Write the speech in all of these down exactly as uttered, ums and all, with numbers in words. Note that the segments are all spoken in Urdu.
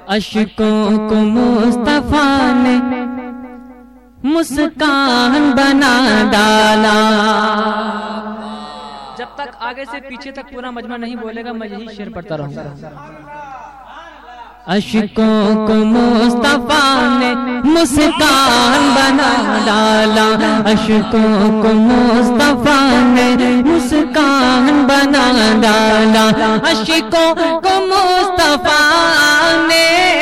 اشکوں کو مصطفیٰ نے مسکان بنا ڈالا. جب تک آگے سے پیچھے تک پورا مجمع نہیں بولے گا میں یہی شعر پڑھتا رہوں گا. اشکوں کو مصطفیٰ نے مسکان بنا ڈالا. اشکوں کو مصطفیٰ نے مسکان بنا ڈالا. اشکوں کو مصطفیٰ نے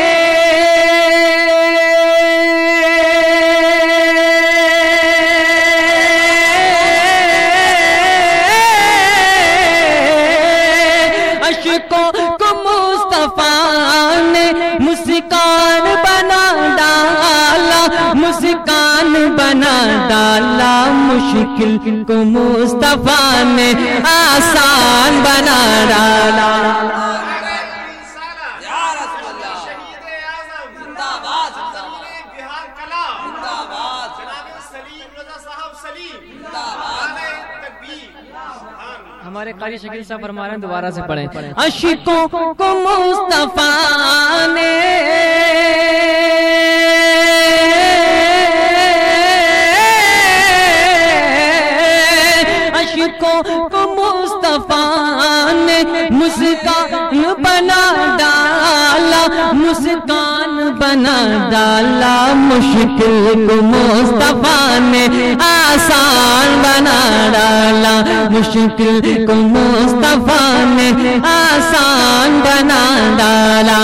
اشکوں کو مصطفیٰ نے مسکان بنا ڈالا. مسکان بنا ڈالا. مشکل کو مصطفیٰ نے آسان بنا ڈالا. ہمارے قاری شکیل صاحب فرما رہے ہیں دوبارہ سے پڑھیں. اشکوں کو مصطفیٰ نے اشکوں کو مصطفیٰ نے مسکان بنا ڈالا. مسکان بنا ڈالا. مشکل کو مصطفیٰ نے آسان بنا ڈالا. مشکل کو مصطفیٰ نے آسان بنا ڈالا.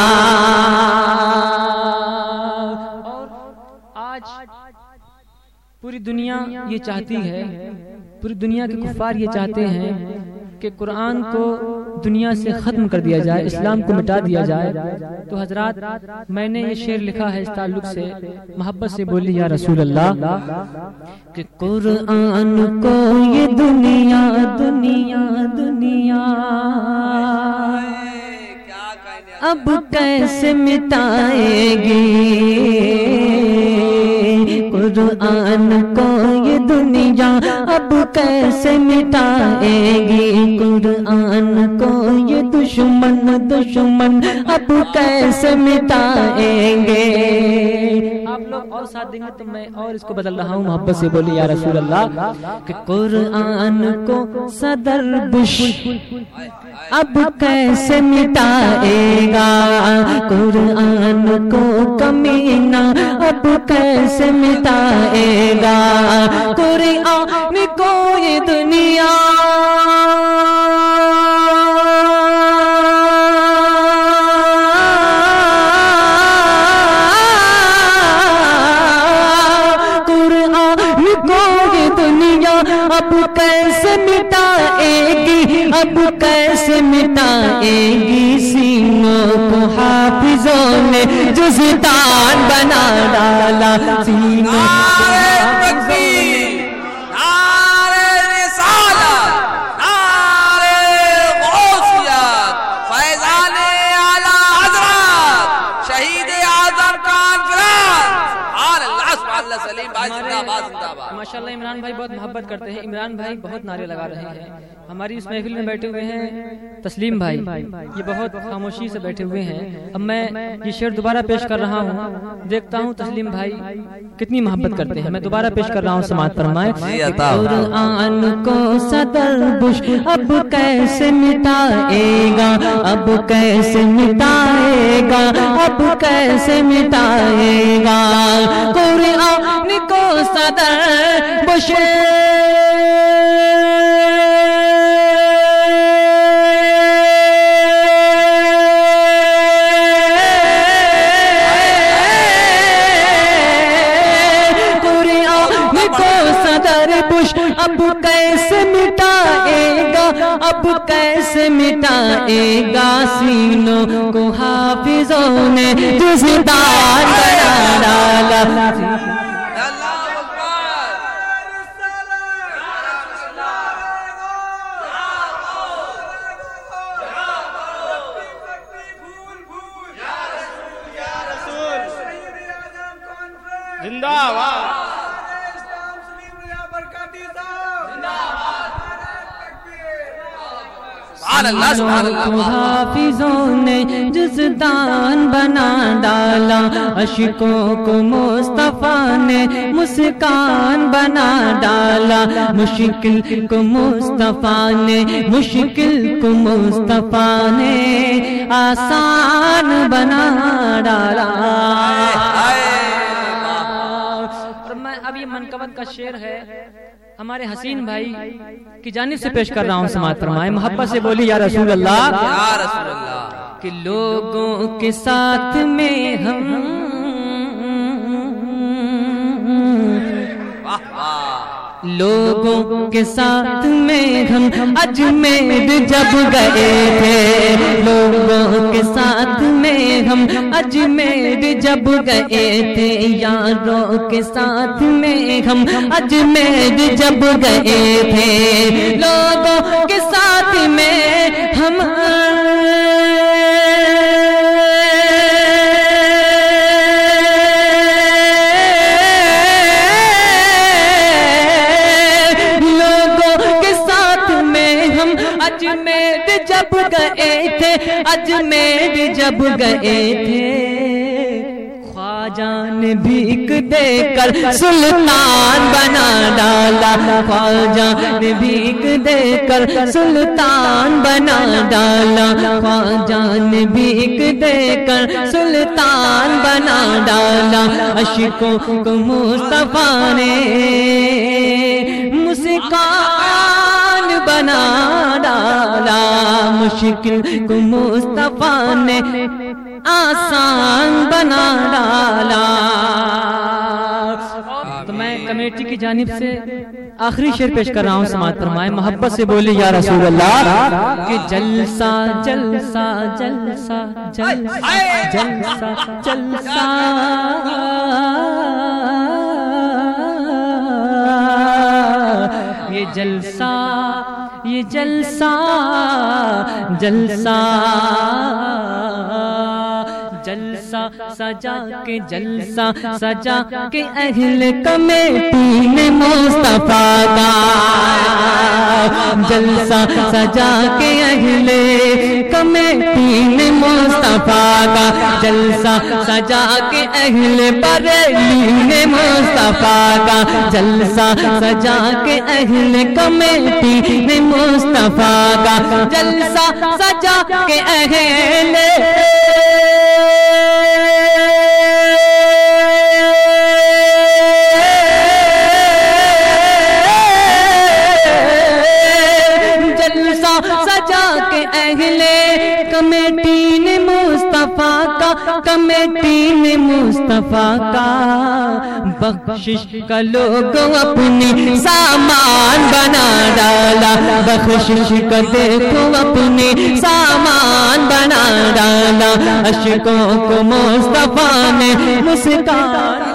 اور آج پوری دنیا یہ چاہتی ہے، پوری دنیا کے کفار یہ چاہتے ہیں کہ قرآن کو دنیا سے ختم کر دیا جائے، اسلام کو مٹا دیا جائے. تو حضرات میں نے یہ شعر لکھا ہے اس تعلق سے، محبت سے بولی یا رسول اللہ کہ قرآن کو یہ دنیا دنیا دنیا اب کیسے مٹائے گی. قرآن کو یہ دنیا اب کیسے مٹائے گی. قرآن کو یہ دشمن دشمن اب کیسے مٹائیں گے. آپ لوگ اور ساتھ دیں گے تو میں اور اس کو بدل رہا ہوں. محبت سے بولی یا رسول اللہ کہ قرآن کو صدر بش اب کیسے مٹائے گا. قرآن کو کمینہ اب کیسے مٹائے گا. قرآن کو یہ دنیا اب کیسے مٹائے گی. اب کیسے مٹائے گی. سینوں کو حافظوں نے جزدان بنا ڈالا. سینوں ماشاءاللہ عمران بھائی بہت محبت کرتے ہیں. عمران بھائی بہت نعرے لگا رہے ہیں. ہماری اس محفل میں بیٹھے ہوئے ہیں تسلیم بھائی، یہ بہت خاموشی سے بیٹھے ہوئے ہیں. اب میں یہ شعر دوبارہ پیش کر رہا ہوں، دیکھتا ہوں تسلیم بھائی کتنی محبت کرتے ہیں. میں دوبارہ پیش کر رہا ہوں، سماعت فرمائیں. قرآن کو صدر بش اب کیسے مٹائے گا. اب کیسے مٹائے گا. اب کیسے مٹائے گا. قرآن کو صدر بش اب کیسے مٹائے گا. اب کیسے مٹائے گا. سینوں کو حافظوں نے جزدان بنا ڈالا. زندہ باد. سبحان اللہ سبحان اللہ. حافظوں نے جزدان بنا ڈالا، عشقوں کو مصطفیٰ نے مسکان بنا ڈالا، مشکل کو مصطفیٰ نے مشکل کو مصطفیٰ نے آسان بنا ڈالا. اور میں اب یہ منقبت کا شعر ہے ہمارے حسین بھائی کی جانب سے پیش کر رہا ہوں، سماعت فرمائے. محبت سے بولی یا رسول اللہ، یا رسول اللہ. کہ لوگوں کے ساتھ میں ہم لوگوں کے ساتھ میں ہم اجمیر جب گئے تھے، لوگوں کے ساتھ میں ہم اجمیر جب گئے تھے، یاروں کے ساتھ میں ہم اجمیر جب گئے تھے، لوگوں کے ساتھ میں ہم اجمیر جب گئے تھے، اجمیر جب گئے تھے، خواجہ نے بھیک دے کر سلطان بنا ڈالا، خواجہ نے بھیک دے کر سلطان بنا ڈالا، خواجہ نے بھیک دے کر سلطان بنا ڈالا، عشقوں کو مصطفیٰ نے مسکان بنا ڈالا، مشکل کو مصطفیٰ نے آسان بنا ڈالا. تو میں کمیٹی کی جانب سے آخری شعر پیش کر رہا ہوں، سماعت فرمائے. محبت سے بولی یا رسول اللہ، کہ جلسہ جلسہ جلسہ جلسہ جلسہ جلسہ یہ جلسہ یہ جلسہ جلسہ جلسہ سجا کے جلسہ سجا کے اہل کمیٹی نے مصطفیٰ کا، جلسہ سجا کے اہل کمیٹی نے مصطفیٰ کا، جلسہ سجا کے اہل بریلی نے مصطفیٰ کا، جلسہ سجا کے اہل کمیٹی نے مصطفیٰ کا، جلسہ سجا کے اہل سجا کے اہل کمیٹی نے مصطفیٰ کا، کمیٹی نے مصطفیٰ کا، بخشش کا لوگ اپنی سامان بنا ڈالا، بخشش کا دیکھو اپنی سامان بنا ڈالا، عشقوں کو مصطفیٰ نے مسکان